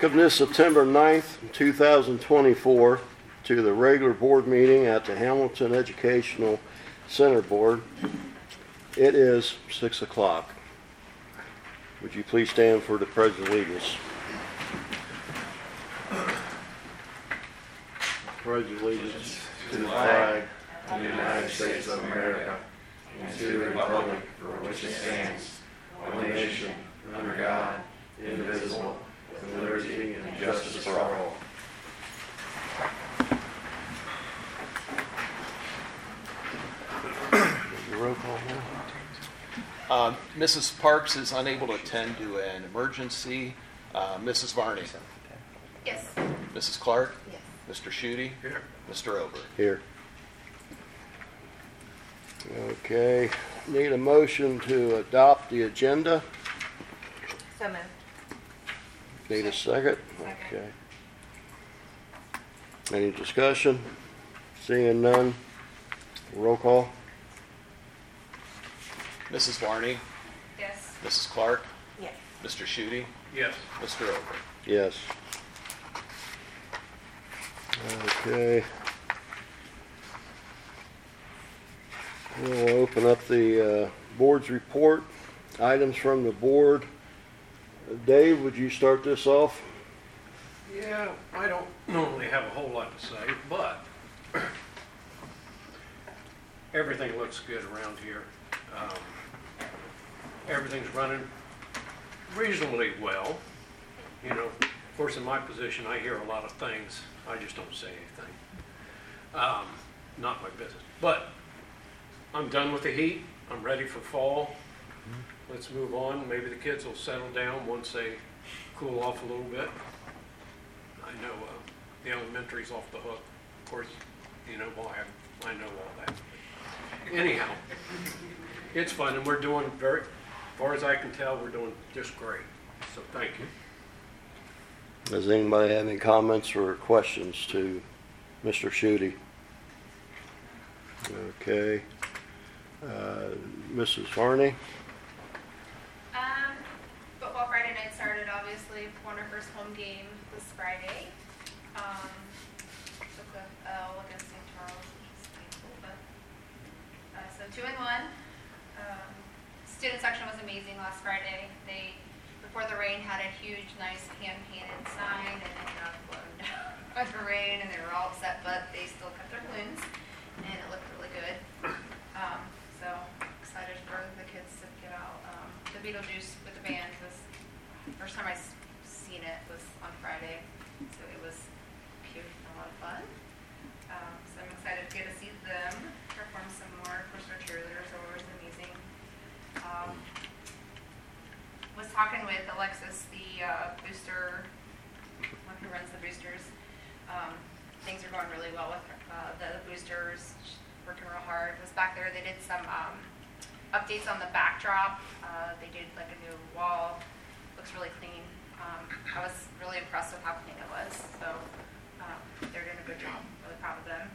welcome this September 9th, 2024 to the regular board meeting at the Hamilton Educational Center Board. It is 6 o'clock. Would you please stand for the Pledge of Allegiance? Pledge of Allegiance to the flag of the United States of America and to the republic for which it stands, one nation, under God, indivisible, with liberty and justice for all. Roll call now. Mrs. Parks is unable to attend due to an emergency. Mrs. Varney? Yes. Mrs. Clark? Yes. Mr. Schutte? Here. Mr. Ober? Here. Okay, need a motion to adopt the agenda. So moved. Need a second? Second. Okay. Any discussion? Seeing none. Roll call. Mrs. Varney? Yes. Mrs. Clark? Yes. Mr. Schutte? Yes. Mr. Ober? Yes. Okay. We'll open up the board's report. Items from the board. Dave, would you start this off? Yeah, I don't normally have a whole lot to say, but everything looks good around here. Everything's running reasonably well. You know, of course, in my position, I hear a lot of things. I just don't say anything. Not my business. But I'm done with the heat. I'm ready for fall. Let's move on. Maybe the kids will settle down once they cool off a little bit. I know the elementary's off the hook. Of course, you know why. I know all that. Anyhow, it's fun, and we're doing as far as I can tell, we're doing just great. So thank you. Does anybody have any comments or questions to Mr. Schutte? Okay. Mrs. Varney? Football Friday night started, obviously. Won our first home game this Friday. Took the L against St. Charles, which is painful, but so 2-1. Student section was amazing last Friday. They, before the rain, had a huge, nice hand-painted sign, and it got blown down by the rain, and they were all upset, but they still kept their balloons, and it looked really good. So excited for the kids to get out. The Beetlejuice with the band was, first time I seen it was on Friday, so it was cute and a lot of fun. So I'm excited to get to see them perform some more. Of course, our cheerleaders are always amazing. Was talking with Alexis, the booster, one who runs the boosters. Things are going really well with the boosters. She's working real hard. Was back there. They did some updates on the backdrop. They did like a new wall. Looks really clean. I was really impressed with how clean it was. So they're doing a good job. Really proud of them.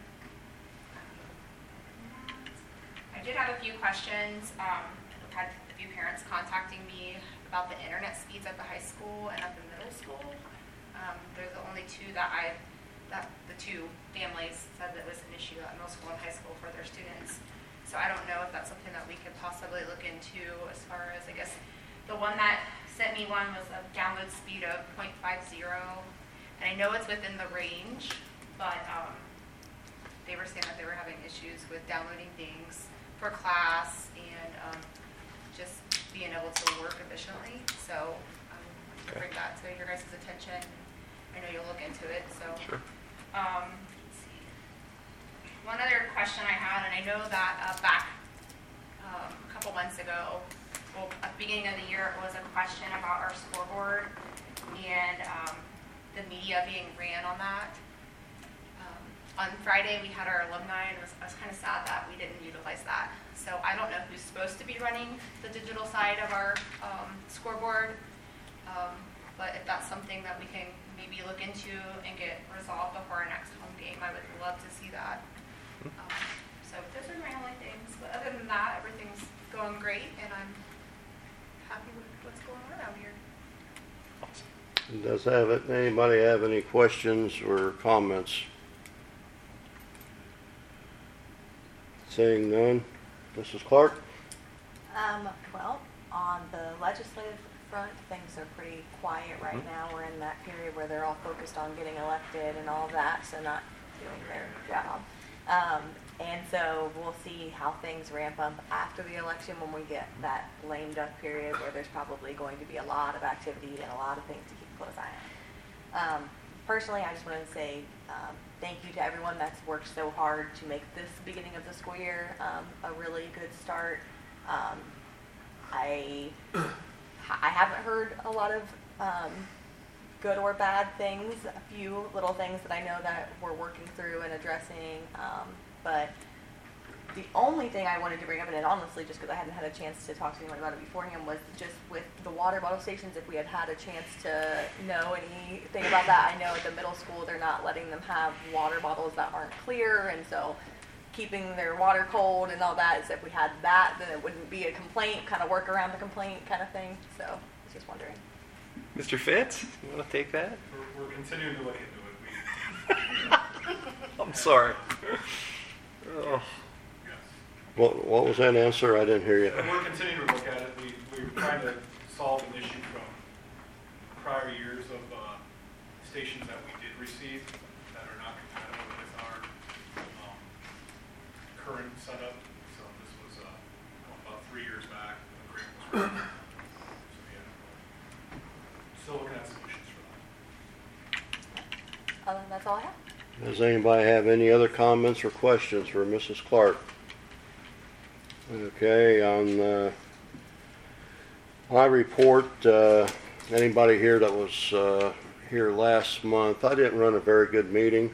I did have a few questions. I've had a few parents contacting me about the internet speeds at the high school and at the middle school. They're the only two that the two families said that was an issue at middle school and high school for their students. So I don't know if that's something that we could possibly look into as far as, I guess, the one that sent me one was a download speed of 0.50. And I know it's within the range, but they were saying that they were having issues with downloading things for class and just being able to work efficiently. So to bring that to your guys' attention. I know you'll look into it. So Sure. Let's see. One other question I had, and I know that back a couple months ago, well, at the beginning of the year, it was a question about our scoreboard and the media being ran on that. On Friday, we had our alumni, and I was kind of sad that we didn't utilize that. So I don't know who's supposed to be running the digital side of our scoreboard, but if that's something that we can maybe look into and get resolved before our next home game, I would love to see that. So those are my only things. But other than that, everything's going great, and I'm happy with what's going on out here. Awesome. Anybody have any questions or comments? Seeing none. Mrs. Clark? Well, on the legislative front, things are pretty quiet right now. We're in that period where they're all focused on getting elected and all of that, so not doing their job. And so we'll see how things ramp up after the election when we get that lame duck period where there's probably going to be a lot of activity and a lot of things to keep a close eye on. Personally, I just wanted to say thank you to everyone that's worked so hard to make this beginning of the school year a really good start. I haven't heard a lot of good or bad things, a few little things that I know that we're working through and addressing, but the only thing I wanted to bring up, and honestly just because I hadn't had a chance to talk to anyone about it beforehand, was just with the water bottle stations, if we had had a chance to know anything about that. I know at the middle school they're not letting them have water bottles that aren't clear, and so keeping their water cold and all that, is if we had that, then it wouldn't be a complaint, kind of work around the complaint kind of thing. So I was just wondering. Mr. Fitz, you want to take that? We're continuing to look into it. I'm sorry. Oh. Yes. What was that answer? I didn't hear you. We're continuing to look at it. We're trying to solve an issue from prior years of stations that we did receive that are not compatible with our current setup. So this was about 3 years back. The grant was written. So yeah, still looking at solutions for that. That's all I have. Does anybody have any other comments or questions for Mrs. Clark? Okay, on my report, anybody here that was here last month, I didn't run a very good meeting.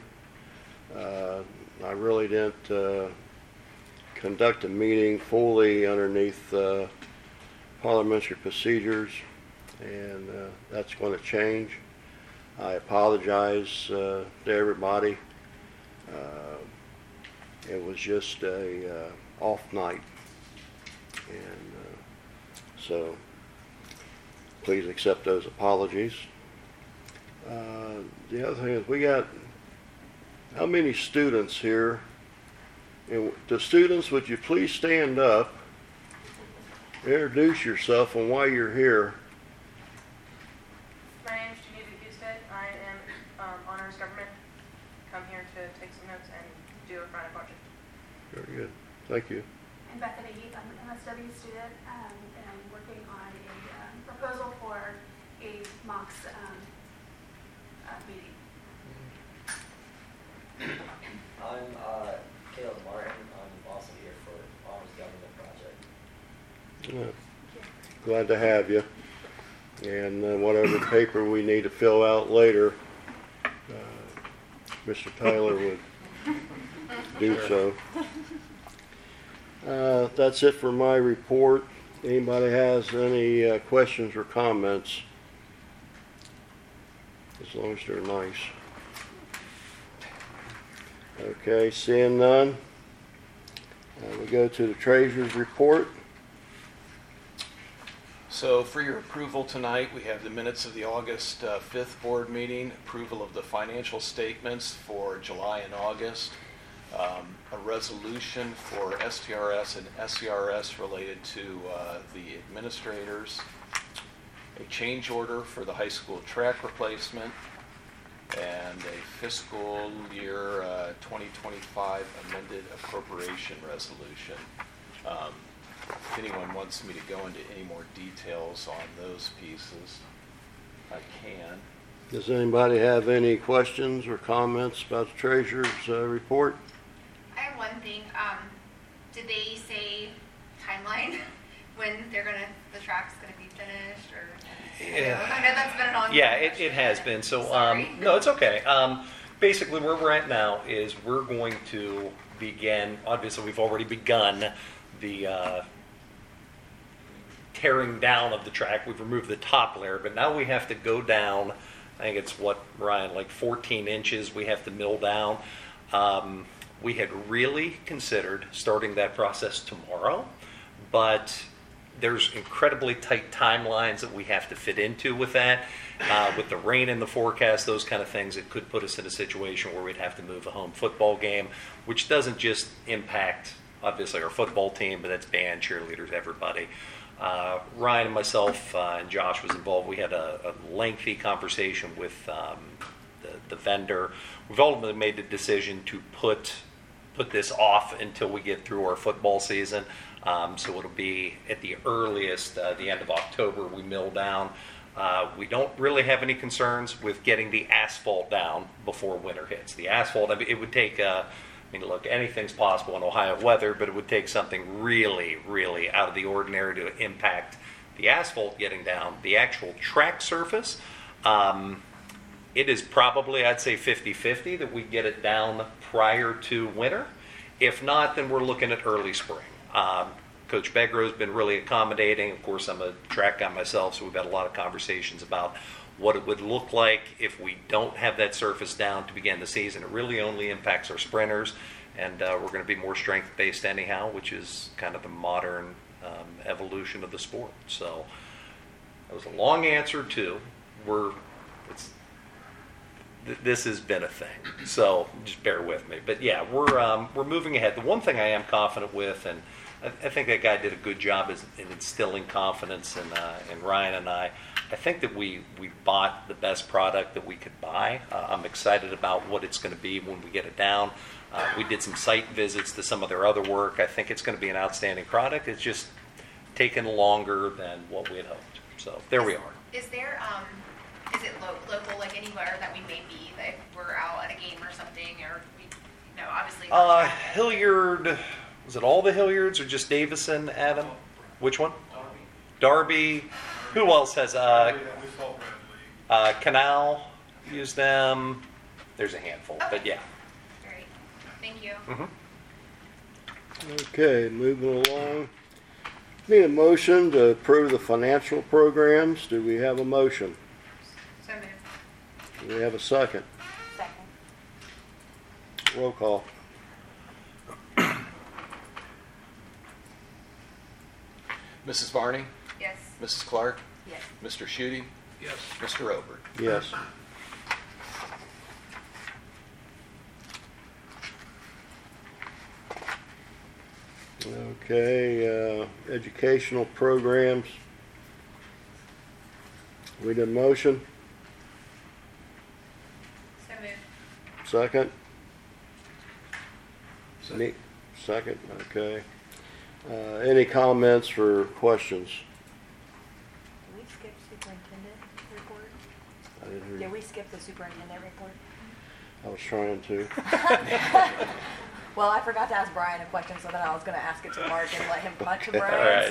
I really didn't conduct a meeting fully underneath parliamentary procedures, and that's going to change. I apologize to everybody. It was just a off night, and so please accept those apologies. The other thing is, we got how many students here? And the students, would you please stand up, introduce yourself and why you're here. My name is Geneva Husted. I am honors government. Come here to take some notes and do a final project. Very good. Thank you. I'm Bethany Heath. I'm an MSW student, and I'm working on a proposal for a MOCS meeting. I'm Caleb Martin. I'm also here for Honors Government Project. Yeah. Glad to have you. And whatever paper we need to fill out later, Mr. Tyler would do so. That's it for my report. Anybody has any questions or comments? As long as they're nice. Okay, seeing none, we go to the treasurer's report. So for your approval tonight, we have the minutes of the August 5th board meeting, approval of the financial statements for July and August, a resolution for STRS and SCRS related to the administrators, a change order for the high school track replacement, and a fiscal year 2025 amended appropriation resolution. If anyone wants me to go into any more details on those pieces, I can. Does anybody have any questions or comments about the treasurer's report? I have one thing. Did they say timeline when the track's gonna be finished, or? Yeah. I know that's been an ongoing Yeah, question. it has been. So, Sorry. no, it's okay. Basically, where we're at now is we're going to begin, obviously, we've already begun the tearing down of the track. We've removed the top layer, but now we have to go down, I think it's what, Ryan, like 14 inches we have to mill down. We had really considered starting that process tomorrow, but there's incredibly tight timelines that we have to fit into with that. With the rain in the forecast, those kind of things, it could put us in a situation where we'd have to move a home football game, which doesn't just impact, obviously, our football team, but that's band, cheerleaders, everybody. Ryan and myself and Josh was involved. We had a lengthy conversation with the vendor. We've ultimately made the decision to put this off until we get through our football season. So it'll be at the earliest, the end of October, we mill down. We don't really have any concerns with getting the asphalt down before winter hits. The asphalt, I mean, it would take, look, anything's possible in Ohio weather, but it would take something really, really out of the ordinary to impact the asphalt getting down. The actual track surface, it is probably, I'd say 50-50 that we get it down prior to winter. If not, then we're looking at early spring. Coach Begro's been really accommodating. Of course, I'm a track guy myself, so we've had a lot of conversations about what it would look like if we don't have that surface down to begin the season. It really only impacts our sprinters, and we're going to be more strength-based anyhow, which is kind of the modern evolution of the sport. So that was a long answer to this has been a thing, so just bear with me. But yeah, we're moving ahead. The one thing I am confident with, and I think that guy did a good job in instilling confidence in Ryan and I think that we bought the best product that we could buy. I'm excited about what it's going to be when we get it down. We did some site visits to some of their other work. I think it's going to be an outstanding product. It's just taken longer than what we had hoped. So there we are. Is there, is it local, like anywhere that we may be, that if we're out at a game or something, or obviously. Hilliard, was it all the Hilliards or just Davison, Adam? Which one? Darby. Who else has Canal? Use them. There's a handful, okay. But yeah. Great. Thank you. Mm-hmm. Okay, moving along. Need a motion to approve the financial programs. Do we have a motion? So moved. Do we have a second? Second. Roll call. Mrs. Varney? Yes. Mrs. Clark? Yes. Mr. Schutte? Yes. Mr. Obert? Yes. Okay, educational programs. We did a motion. So moved. Second? Second, okay. Any comments or questions? Did we skip superintendent report? I didn't hear Did you. we skip the superintendent report? I was trying to. Well, I forgot to ask Brian a question, so then I was going to ask it to Mark and let him punch Brian. All right.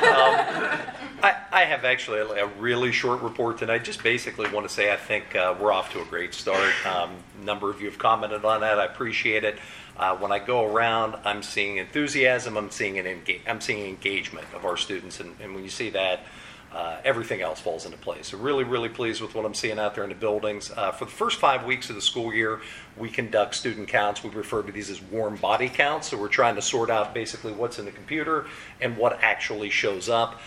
So I have actually a really short report tonight. Just basically want to say I think we're off to a great start. A number of you have commented on that. I appreciate it. When I go around, I'm seeing enthusiasm. I'm seeing engagement of our students, and when you see that, everything else falls into place. So really, really pleased with what I'm seeing out there in the buildings. For the first 5 weeks of the school year, we conduct student counts. We refer to these as warm body counts. So we're trying to sort out basically what's in the computer and what actually shows up.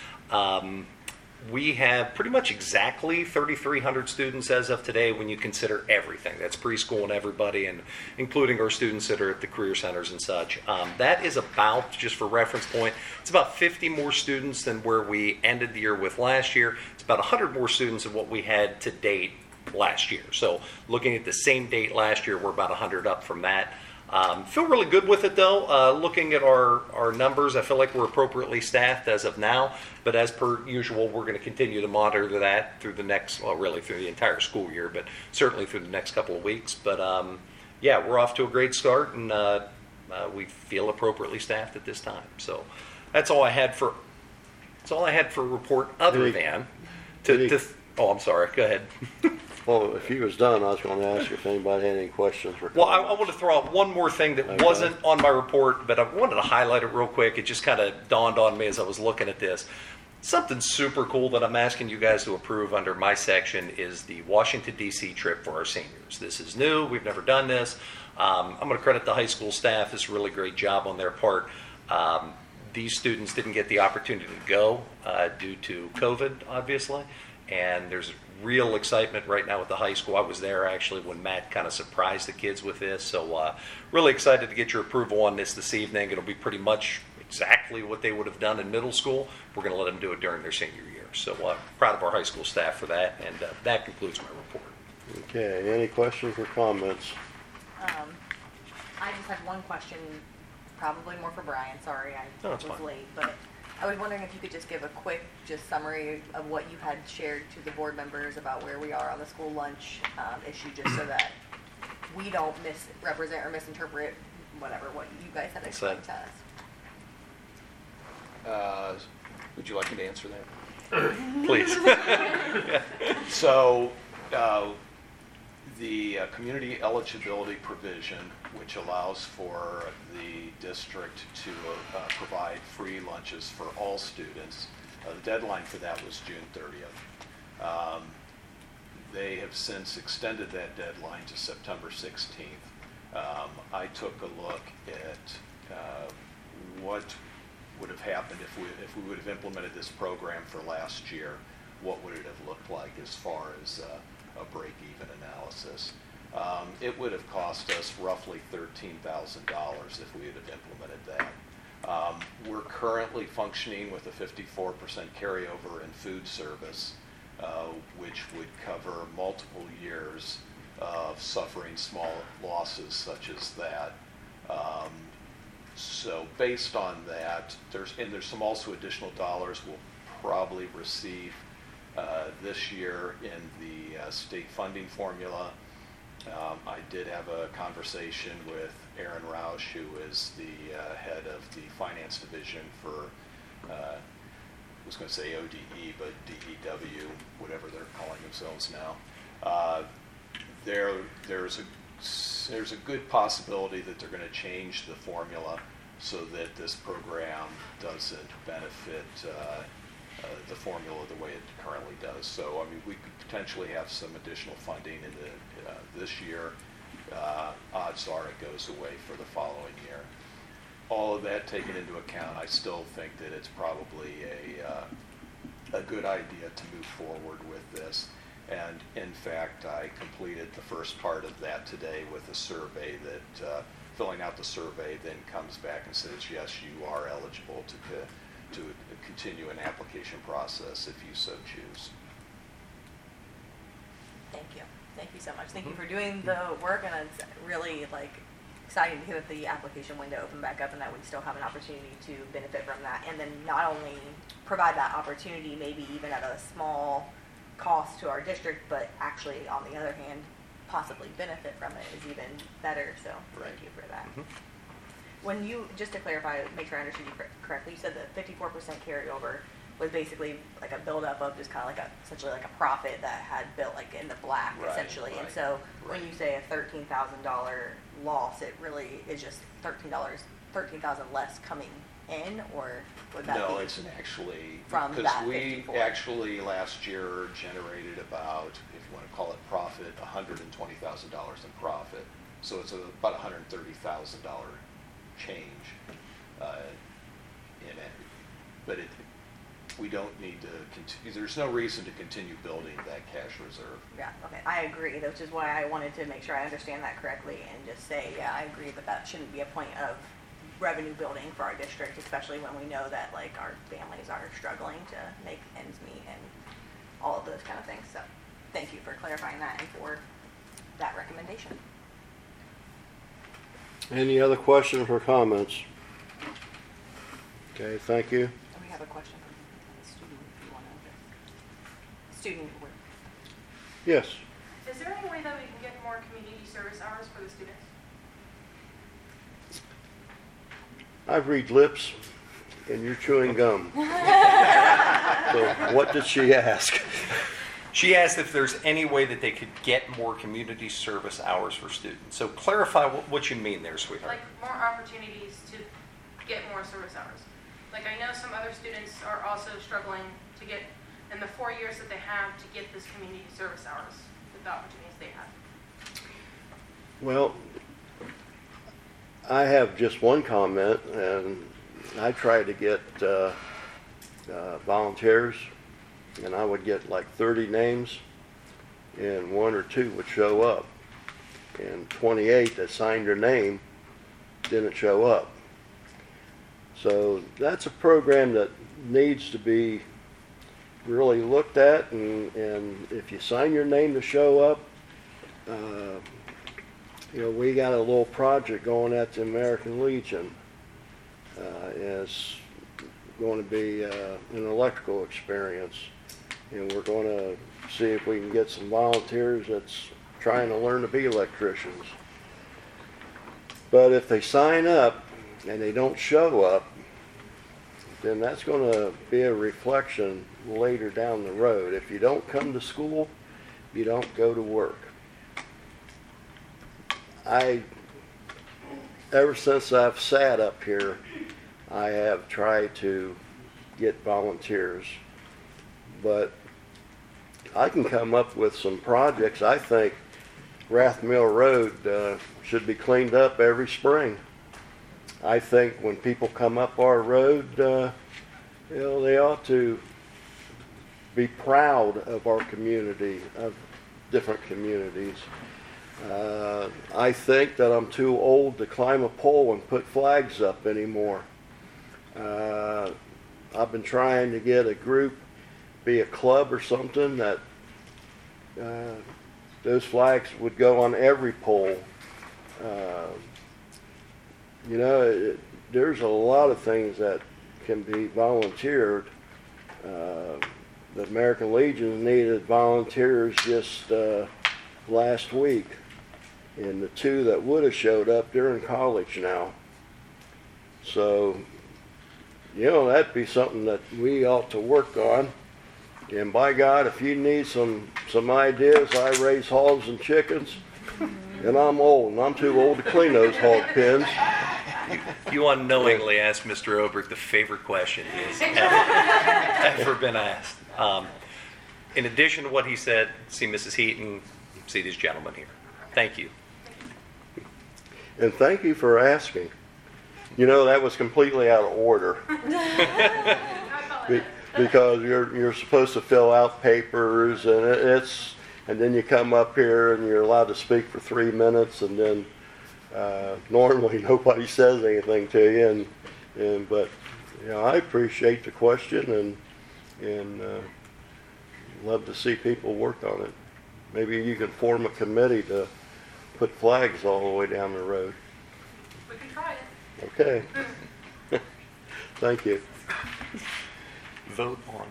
We have pretty much exactly 3,300 students as of today when you consider everything. That's preschool and everybody, and including our students that are at the career centers and such. That is about, just for reference point, it's about 50 more students than where we ended the year with last year. It's about 100 more students than what we had to date last year. So looking at the same date last year, we're about 100 up from that. Feel really good with it though. Looking at our numbers, I feel like we're appropriately staffed as of now, but as per usual, we're going to continue to monitor that through the next, well, really through the entire school year, but certainly through the next couple of weeks. But yeah, we're off to a great start, and we feel appropriately staffed at this time. So that's all I had for a report, other than oh, I'm sorry. Go ahead. Well, if he was done, I was going to ask if anybody had any questions. Well, I want to throw out one more thing that wasn't on my report, but I wanted to highlight it real quick. It just kind of dawned on me as I was looking at this. Something super cool that I'm asking you guys to approve under my section is the Washington, D.C. trip for our seniors. This is new. We've never done this. I'm going to credit the high school staff. It's a really great job on their part. these students didn't get the opportunity to go due to COVID, obviously, and there's real excitement right now at the high school. I was there actually when Matt kind of surprised the kids with this, so really excited to get your approval on this evening. It'll be pretty much exactly what they would have done in middle school. We're going to let them do it during their senior year. So proud of our high school staff for that, and that concludes my report. Okay, any questions or comments? I just had one question, probably more for Brian. Sorry, I No, it's was fine. late, but I was wondering if you could just give a quick summary of what you had shared to the board members about where we are on the school lunch issue, just so that we don't misrepresent or misinterpret whatever what you guys had explained to us. Would you like me to answer that? Please. So, the community eligibility provision, which allows for the district to provide free lunches for all students, the deadline for that was June 30th. They have since extended that deadline to September 16th. I took a look at what would have happened if we would have implemented this program for last year. What would it have looked like as far as a break-even analysis? It would have cost us roughly $13,000 if we would have implemented that. We're currently functioning with a 54% carryover in food service, which would cover multiple years of suffering small losses such as that. So based on that, there's some also additional dollars we'll probably receive this year in the state funding formula. I did have a conversation with Aaron Roush, who is the head of the finance division for, I was going to say ODE, but DEW, whatever they're calling themselves now. There's a good possibility that they're going to change the formula so that this program doesn't benefit the formula the way it currently does. So, I mean, we could potentially have some additional funding in this year. Odds are it goes away for the following year. All of that taken into account, I still think that it's probably a good idea to move forward with this. And in fact, I completed the first part of that today with a survey that, filling out the survey then comes back and says, yes, you are eligible to continue an application process if you so choose. Thank you. Thank you so much. Thank you for doing the work, and it's really exciting to hear that the application window opened back up and that we still have an opportunity to benefit from that, and then not only provide that opportunity maybe even at a small cost to our district, but actually on the other hand possibly benefit from it is even better. So thank you for that. When you, just to clarify, make sure I understood you correctly, you said that 54% carryover was basically like a buildup of just kind of essentially like a profit that had built in the black, essentially. And so when you say a $13,000 loss, it really is just $13,000 less coming in, or would that be? No, it's actually from because that we 54? actually last year generated about, if you want to call it profit, $120,000 in profit. So it's about $130,000 change in it, but we don't need to continue. There's no reason to continue building that cash reserve. Yeah, okay, I agree, which is why I wanted to make sure I understand that correctly and just say, yeah, I agree that shouldn't be a point of revenue building for our district, especially when we know that our families are struggling to make ends meet and all of those kind of things. So thank you for clarifying that and for that recommendation. Any other questions or comments? Okay, thank you. We have a question from the student, if you want to. Student. Yes. Is there any way that we can get more community service hours for the students? I read lips and you're chewing gum. So what did she ask? She asked if there's any way that they could get more community service hours for students. So clarify what you mean there, sweetheart. Like more opportunities to get more service hours. Like I know some other students are also struggling to get, in the 4 years that they have, to get this community service hours with the opportunities they have. Well, I have just one comment, and I tried to get volunteers, and I would get like 30 names, and 1 or 2 would show up. And 28 that signed their name didn't show up. So that's a program that needs to be really looked at, and if you sign your name to show up, we got a little project going at the American Legion. It's going to be an electrical experience, and we're going to see if we can get some volunteers that's trying to learn to be electricians. But if they sign up and they don't show up, then that's going to be a reflection later down the road. If you don't come to school, you don't go to work. Ever since I've sat up here, I have tried to get volunteers, but I can come up with some projects. I think Rath Mill Road should be cleaned up every spring. I think when people come up our road, they ought to be proud of our community, of different communities. I think that I'm too old to climb a pole and put flags up anymore. I've been trying to get a group, be a club or something, that those flags would go on every pole. There's a lot of things that can be volunteered. The American Legion needed volunteers just last week, and the 2 that would have showed up, they're in college now. So, that'd be something that we ought to work on. And by God, if you need some ideas, I raise hogs and chickens, and I'm old, and I'm too old to clean those hog pens. You unknowingly asked Mr. Obrick the favorite question he's ever been asked. In addition to what he said, see Mrs. Heaton, see these gentlemen here. Thank you. And thank you for asking. That was completely out of order. Because you're supposed to fill out papers, and then you come up here and you're allowed to speak for 3 minutes, and then normally nobody says anything to you, but I appreciate the question and love to see people work on it. Maybe you can form a committee to put flags all the way down the road. We can try it. Okay. Thank you. Vote on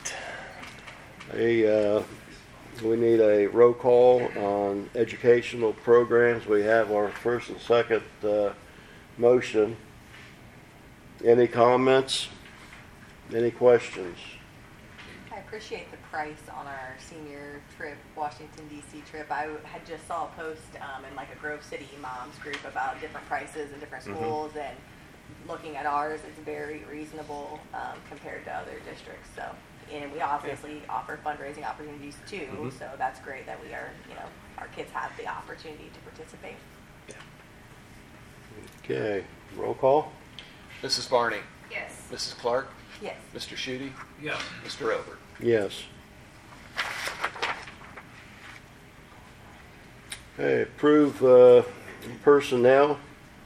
8. We need a roll call on educational programs. We have our first and second motion. Any comments? Any questions? I appreciate the price on our senior trip, Washington, D.C. trip. I had just saw a post in like a Grove City moms group about different prices in different schools, and looking at ours, it's very reasonable compared to other districts. So, and we obviously offer fundraising opportunities too, so that's great that we are, our kids have the opportunity to participate. Okay, roll call? Mrs. Barney? Yes. Mrs. Clark? Yes. Mr. Schutte? Yes. Mr. Ober? Yes. Okay, approve personnel.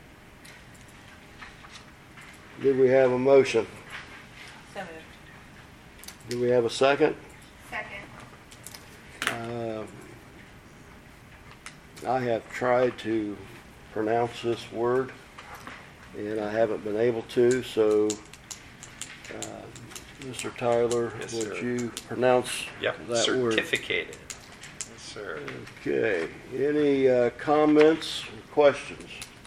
Did we have a motion? So moved. Do we have a second? Second. I have tried to pronounce this word, and I haven't been able to, so Mr. Tyler, Yes, would sir. you pronounce that word? Certificated. Yes, sir. Okay, any comments or questions?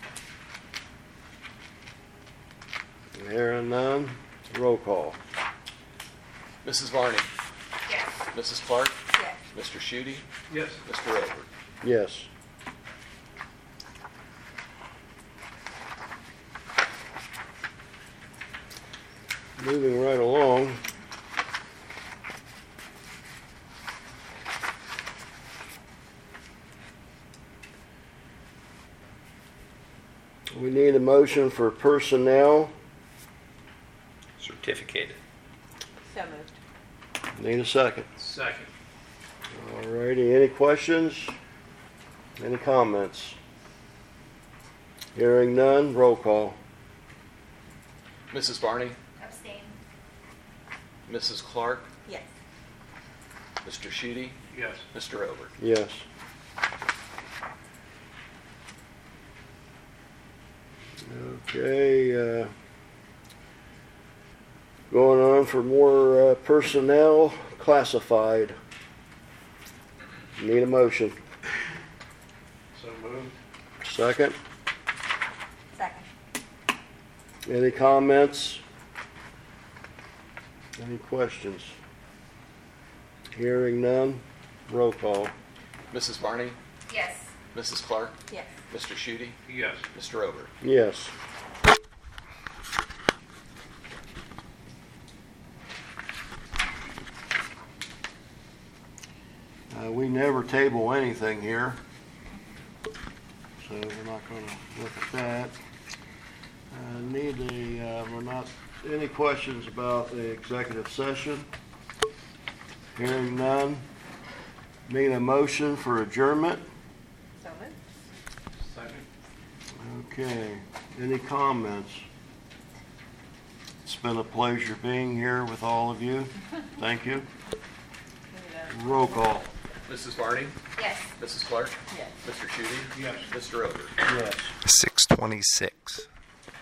Hearing none, roll call. Mrs. Varney? Yes. Mrs. Clark? Yes. Mr. Schutte? Yes. Mr. Ober? Yes. Moving right along. We need a motion for personnel. certificated. So moved. Need a second. Second. All righty, any questions? Any comments? Hearing none, roll call. Mrs. Barney, Abstain. Mrs. Clark, Yes. Mr. Sheedy, Yes. Mr. Ober. Yes. Okay, going on for more personnel classified. Need a motion. So moved. Second. Second. Any comments? Any questions? Hearing none, roll call. Mrs. Barney, Yes. Mrs. Clark, Yes. Mr. Sheedy, Yes. Mr. Ober. Yes. We never table anything here, so we're not going to look at that. We're not, any questions about the executive session? Hearing none. Need a motion for adjournment? So moved. Second. Okay, any comments? It's been a pleasure being here with all of you. Thank you. Roll call. Mrs. Barney, Yes. Mrs. Clark, Yes. Mr. Sheedy, Yes. Mr. Ober. Yes. 6:26.